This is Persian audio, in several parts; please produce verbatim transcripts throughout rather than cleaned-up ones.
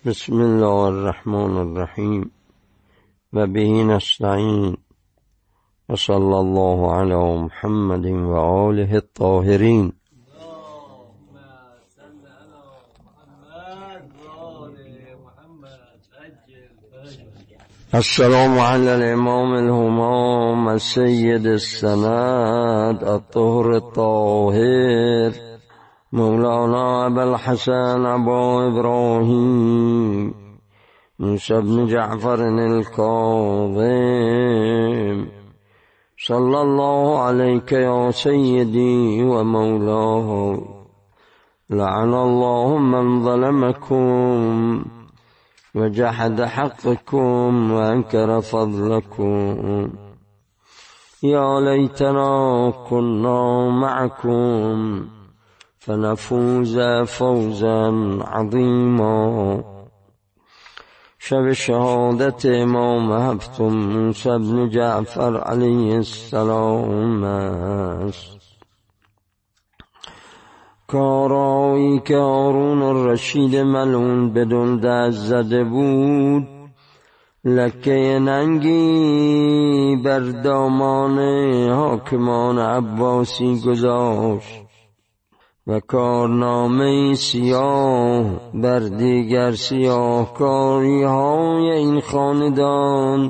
بسم الله الرحمن الرحیم و به نستعین و صلی الله علی محمد و آله الطاهرین. السلام علی الامام الهمام السید السند الطهر الطاهر مولانا ابوالحسن ابا ابراهیم موسی بن جعفر الکاظم صلی الله علیک یا سیدی و مولاه. لعن الله من ظلمکم و جحد حقکم و انکر فضلکم. یا لیتنا کنا معکم فنفوز فوزا عظیما. شب شهادت امام هفتم موسی بن جعفر علیه السلام است. کارایی که هارون الرشید ملعون بدون دست زده بود لکه ننگی بر دامان حاکمان عباسی گذاشت و کارنامه سیاه بر دیگر سیاهکاری های این خاندان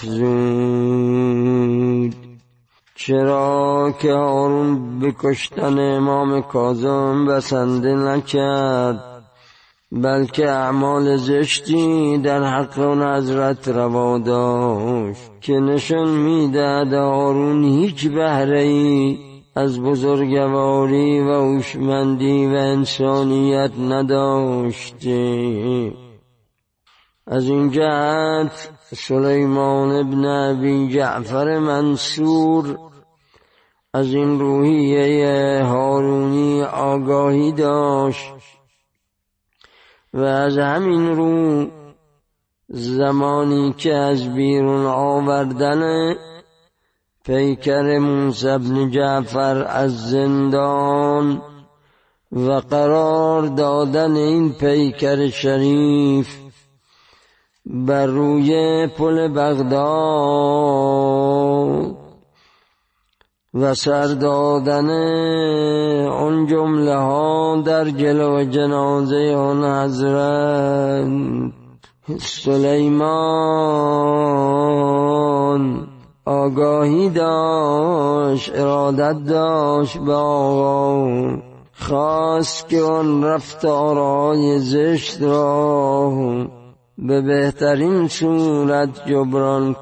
افزود. چرا که هارون به کشتن امام کاظم بسنده نکرد، بلکه اعمال زشتی در حق اون حضرت روا داشت که نشان میدهد هارون هیچ بهره‌ای از بزرگواری و هوشمندی و انسانیت نداشته. از این جهت سلیمان ابن ابی جعفر منصور از این روحیه هارونی آگاهی داشت و از همین رو زمانی که از بیرون آوردن پیکر موسی بن جعفر از زندان و قرار دادن این پیکر شریف بر روی پل بغداد و سر دادن آن جمله ها در جلو جنازه آن حضرت سلیمان آگاهی داشت، ارادت داشت به آقا، خواست که آن رفتارهای زشت را به بهترین صورت جبران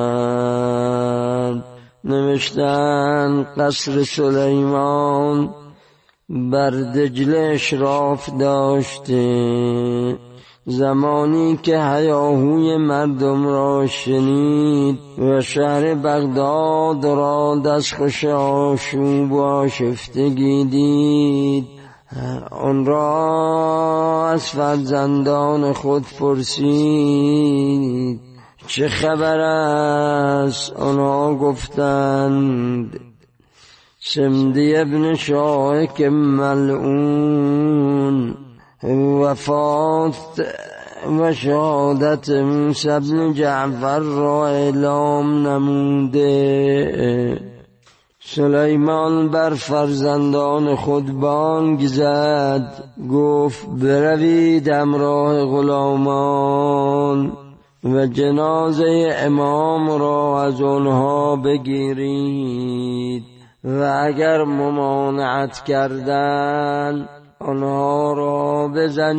کند. نوشتن قصر سلیمان بر دجله اشراف داشته. زمانی که هیاهوی مردم را شنید و شهر بغداد را دستخوش آشوب و آشفتگی دید، آن را از فرزندان خود پرسید چه خبر است؟ آنها گفتند سمدی ابن شاهک ملعون وفات و شهادت موسی بن جعفر را اعلام نموده. سلیمان بر فرزندان خود بانگ زد، گفت بروید همراه غلامان و جنازه امام را از آنها بگیرید و اگر ممانعت کردند آنها را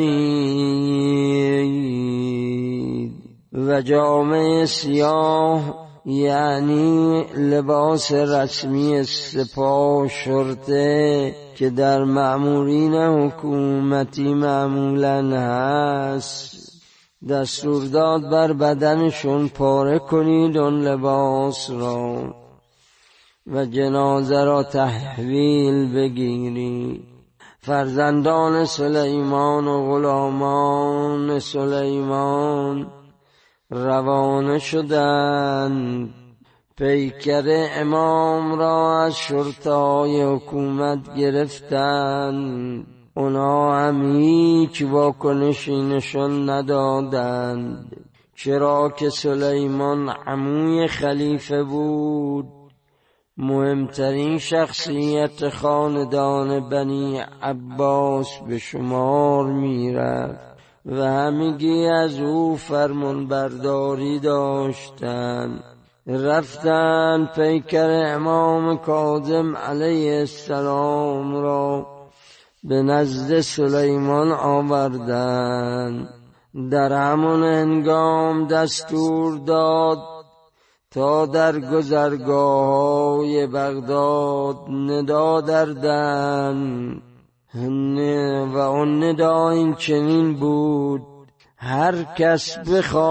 بزنید. و جامه سیاه یعنی لباس رسمی سپاه شرطه که در مأمورین حکومتی معمولاً هست، دستور داد بر بدنشون پاره کنید آن لباس را و جنازه را تحویل بگیرید. فرزندان سلیمان و غلامان سلیمان روانه شدند. پیکر امام را از شرطه‌های حکومت گرفتند اونا هم هیچ واکنشی نشان ندادند، چرا که سلیمان عموی خلیفه بود، مهمترین شخصیت خاندان بنی عباس به شمار می رفت و همگی از او فرمان برداری داشتند. رفتند پیکر امام کاظم علیه السلام را به نزد سلیمان آوردند. در همان هنگام دستور داد تا در گذرگاه‌های بغداد ندا دردند و آن ندا این چنین بود: هر کس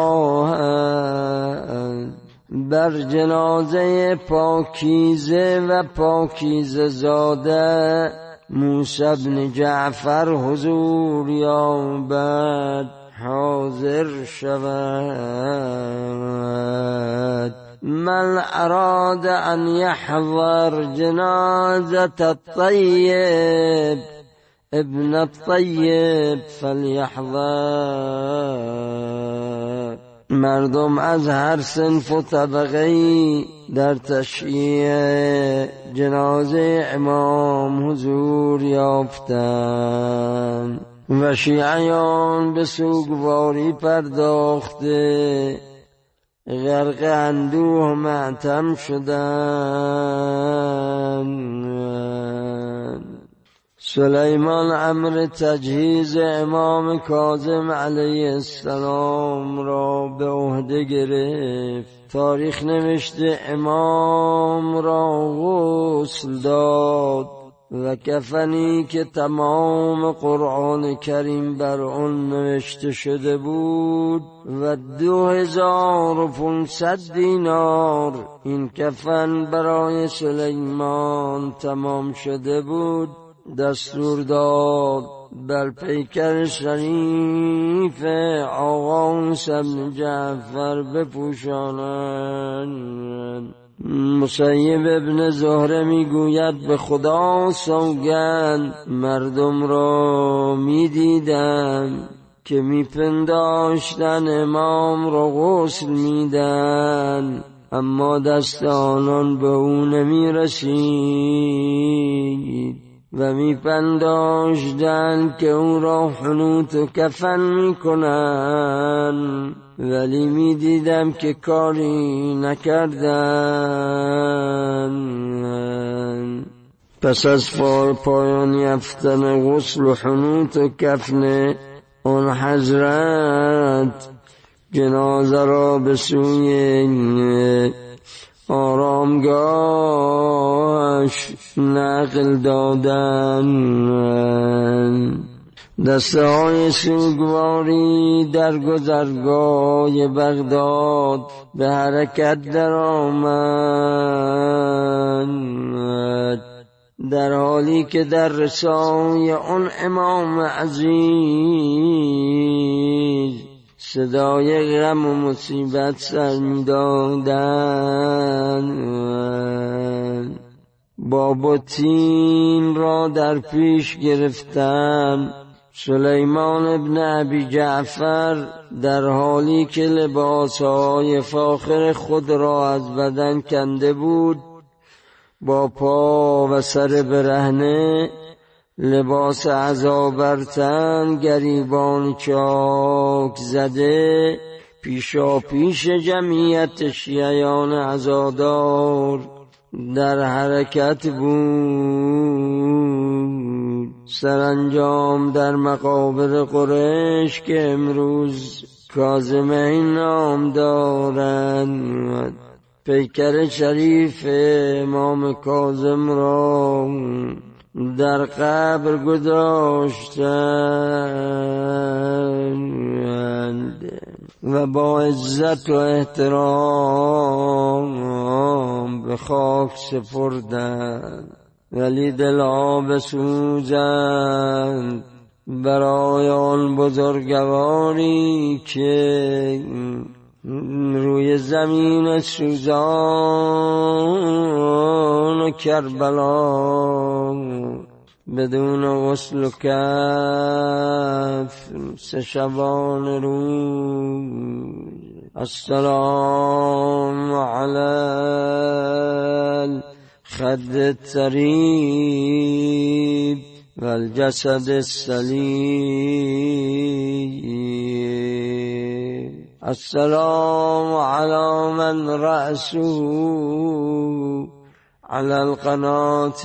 بخواهد بر جنازه پاکیزه و پاکیزه زاده موسی بن جعفر حضور یابد حاضر شود. من اراد ان يحضر جنازة الطيب ابن الطيب فليحضر. مردم از هر صنف و طبقه‌ای در تشییع جنازه امام حضور یافتند و شیعیان به سوگواری پرداخته غرق اندوه ماتم شدند. سلیمان امر تجهیز امام کاظم علیه السلام را به عهده گرفت. تاریخ نوشته امام را غسل داد و کفنی که تمام قرآن کریم بر آن نوشته شده بود و دو هزار و پانصد دینار این کفن برای سلیمان تمام شده بود، دستور داد بر پیکر شریف آقا موسی بن جعفر بپوشانند. مسیب ابن زهره میگوید به خدا سوگند مردم را میدیدم که میپنداشتن امام را غسل میدن، اما دست آنان به او نمیرسید و میپنداشتن که او را حنوط و کفن میکنن، ولی میدیدم که کاری نکردن. پس از پایان یافتن غسل و حنوط و کفن آن حضرت جنازه را به سوی آرامگاهش نقل دادند. دسته های سوگواری در گذرگاه بغداد به حرکت در آمد، در حالی که در رسای آن امام عزیز صدای غم و مصیبت سر می دادند. باب و تین را در پیش گرفتند. سلیمان ابن ابی جعفر در حالی که لباسهای فاخر خود را از بدن کنده بود، با پا و سر برهنه، لباس عزا بر تن، گریبان چاک زده، پیشا پیش جمعیت شیعیان عزادار در حرکت بود. سرانجام در مقابر قریش که امروز کاظمین نام دارند، پیکر شریف امام کاظم را در قبر گذاشتند و با عزت و احترام به خاک سپردند، ولی دلها بسوزند برای آن بزرگواری که روی زمین سوزان کربلا بدون غسل کف سه شبانه روز. السلام علی الخد الطریب و الجسد السلیم. السلام علی من رأسه على القناة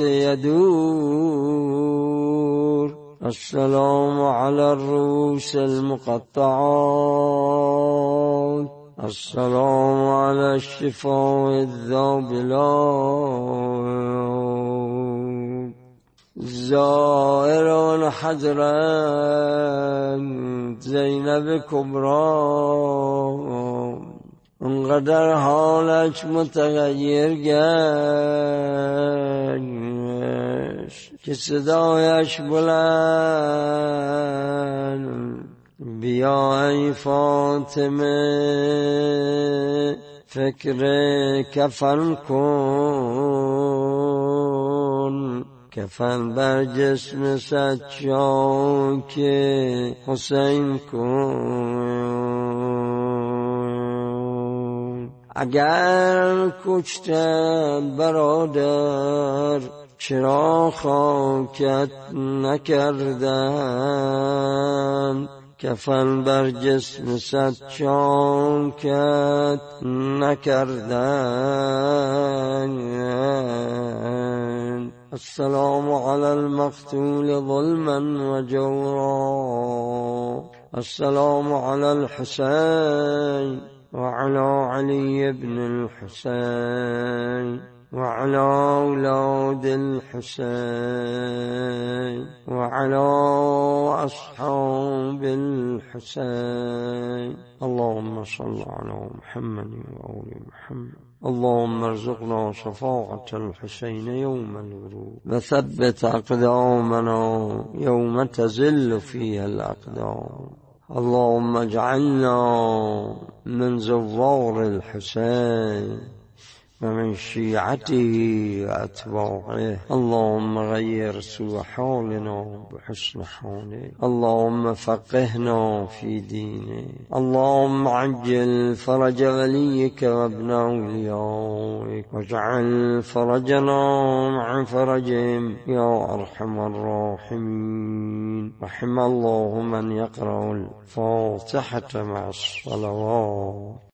يدور. السلام على الرؤوس المقطعات. السلام على الشفاء الذابلات. زائران حضرت زینب کبری انقدر حالش متغیر گشت که صدایش بلند: بیا ای فاطمه فکر کفن کن، کفن بر جسم سجاک حسین کن. اگر کشتن برادر چرا خاکت نکردن، کفن بر جسم سجاکت نکردن. السلام علی المقتول ظلما و جورا. السلام علی الحسین وعلى علي بن الحسين وعلى أولاد الحسين وعلى أصحاب الحسين. اللهم صل على محمد وآل محمد. اللهم ارزقنا شفاعة الحسين يوم الورود وثبت أقدامنا يوم تزل فيها الأقدام. اللهم اجعلنا من زوار الحسين ومن شيعته وأتباعه. اللهم غير سوء حالنا بحسن حاله. اللهم فقهنا في دينه. اللهم عجل فرج وليك وابن أوليائك واجعل فرجنا مع فرجهم يا أرحم الراحمين. رحم الله من يقرأ الفاتحة مع الصلوات.